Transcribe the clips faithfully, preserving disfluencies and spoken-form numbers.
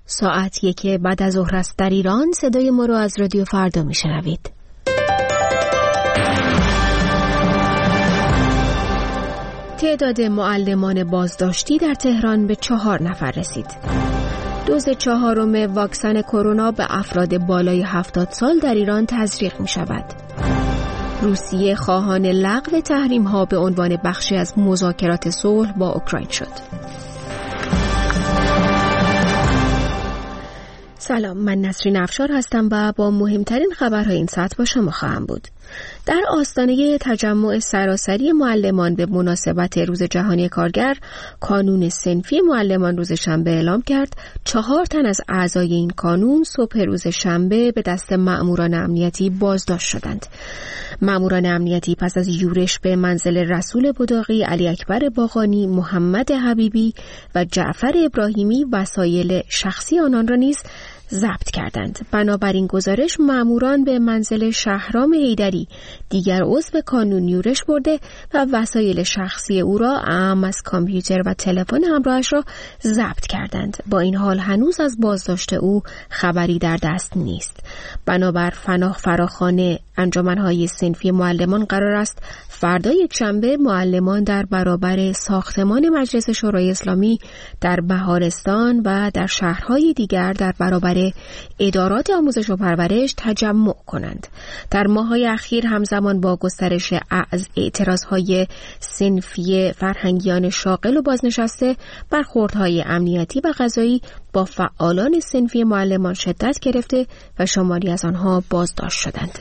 ساعت یک بعد از ظهر است در ایران. صدای ما رو از رادیو فردا میشنوید. تعداد معلمان بازداشتی در تهران به چهار نفر رسید. دوز چهارم واکسن کرونا به افراد بالای هفتاد سال در ایران تزریق می شود. روسیه خواهان لغو تحریم ها به عنوان بخشی از مذاکرات صلح با اوکراین شد. سلام، من نسرین افشار هستم و با مهمترین خبرهای این ساعت با شما خواهم بود. در آستانه تجمع سراسری معلمان به مناسبت روز جهانی کارگر، کانون صنفی معلمان روز شنبه اعلام کرد چهار تن از اعضای این کانون صبح روز شنبه به دست مأموران امنیتی بازداشت شدند. مأموران امنیتی پس از یورش به منزل رسول بداقی، علی اکبر باقانی، محمد حبیبی و جعفر ابراهیمی وسایل شخصی آنان را نیز ضبط کردند. بنابراین گزارش مأموران به منزل شهرام حیدری، دیگر عضو کانون، یورش برده و وسایل شخصی او را اعم از کامپیوتر و تلفن همراهش را ضبط کردند. با این حال هنوز از بازداشت او خبری در دست نیست. بنابر فناح فراخوان انجمنهای صنفی معلمان قرار است فردا یکشنبه معلمان در برابر ساختمان مجلس شورای اسلامی در بهارستان و در شهرهای دیگر در برابر ادارات آموزش و پرورش تجمع کنند. در ماه‌های اخیر همزمان با گسترش اعتراضهای صنفی فرهنگیان شاغل و بازنشسته، برخوردهای امنیتی و قضایی با فعالان صنفی معلمان شدت گرفته و شماری از آنها بازداشت شدند.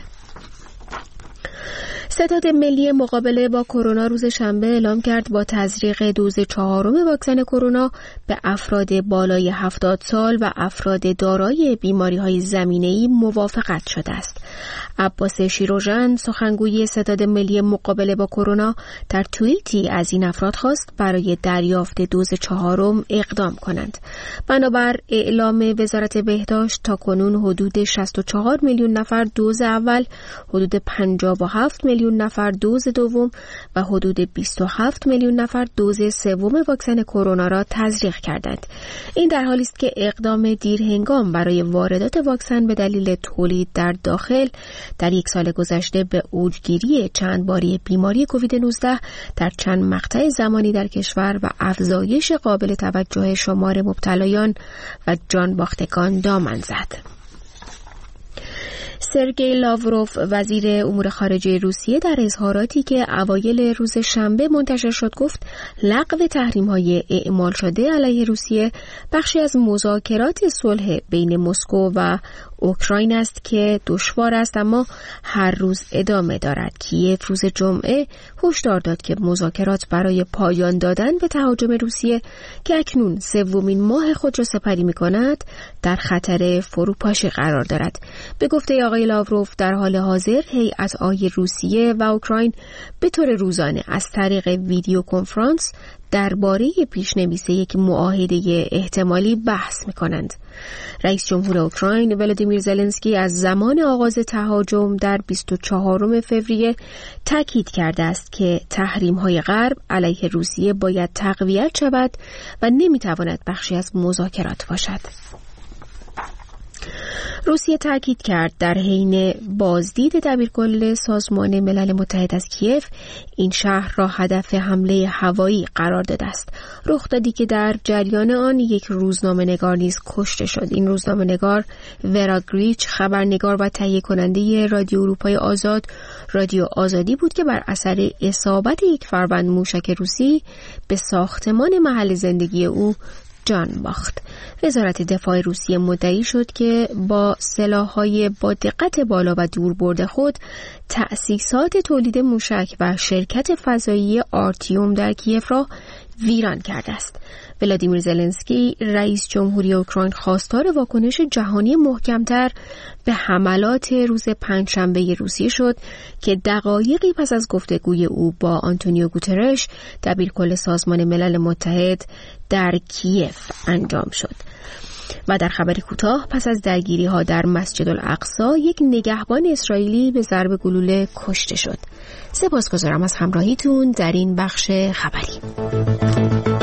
ستاد ملی مقابله با کرونا روز شنبه اعلام کرد با تزریق دوز چهارم واکسن کرونا به افراد بالای هفتاد سال و افراد دارای بیماری‌های زمینه‌ای موافقت شده است. عباس شیروژن، سخنگوی ستاد ملی مقابله با کرونا، در توییتی از این افراد خواست برای دریافت دوز چهارم اقدام کنند. بنابر اعلام وزارت بهداشت تاکنون حدود شصت و چهار میلیون نفر دوز اول، حدود پنجاه و هفت میلیون نفر دوز دوم و حدود بیست و هفت میلیون نفر دوز سوم واکسن کرونا را تزریق کردند. این در حالی است که اقدام دیرهنگام برای واردات واکسن به دلیل تولید در داخل در یک سال گذشته به اوجگیری چند باری بیماری کووید نوزده در چند مقطع زمانی در کشور و افزایش قابل توجه شمار مبتلایان و جان باختگان دامن زد. سرگئی لاوروف، وزیر امور خارجه روسیه، در اظهاراتی که اوایل روز شنبه منتشر شد گفت لغو تحریم‌های اعمال شده علیه روسیه بخشی از مذاکرات صلح بین مسکو و اوکراین است که دشوار است اما هر روز ادامه دارد. کیف روز جمعه هشدار داد که مذاکرات برای پایان دادن به تهاجم روسیه که اکنون سومین ماه خود را سپری می‌کند در خطر فروپاشی قرار دارد. به گفته آقای لاوروف، در حال حاضر هیئت‌های روسیه و اوکراین به طور روزانه از طریق ویدیو کنفرانس درباره پیشنویس یک معاهده احتمالی بحث می‌کنند. رئیس جمهور اوکراین ولادیمیر زلنسکی از زمان آغاز تهاجم در بیست و چهارم فوریه تاکید کرده است که تحریم‌های غرب علیه روسیه باید تقویت شود و نمی‌تواند بخشی از مذاکرات باشد. روسیه تاکید کرد در حین بازدید دبیرکل سازمان ملل متحد از کیف این شهر را هدف حمله هوایی قرار داده است. رخ دادی که در جریان آن یک روزنامه‌نگار نیز کشته شد. این روزنامه‌نگار ورا گریچ، خبرنگار و تهیه کننده رادیو اروپای آزاد، رادیو آزادی بود که بر اثر اصابت یک فروند موشک روسی به ساختمان محل زندگی او جان باخت. وزارت دفاع روسیه مدعی شد که با سلاح‌های با دقت بالا و دور برد خود تأسیسات تولید موشک و شرکت فضایی آرتیوم در کیف را ویران کرده است. ولادیمیر زلنسکی، رئیس جمهوری اوکراین، خواستار واکنش جهانی محکمتر به حملات روز پنجشنبه روسیه شد که دقایقی پس از گفتگوی او با آنتونیو گوترش، دبیرکل سازمان ملل متحد، در کیف انجام شد. و در خبر کوتاه، پس از درگیری ها در مسجد الاقصی، یک نگهبان اسرائیلی به ضرب گلوله کشته شد. سپاسگزارم از همراهیتون در این بخش خبری.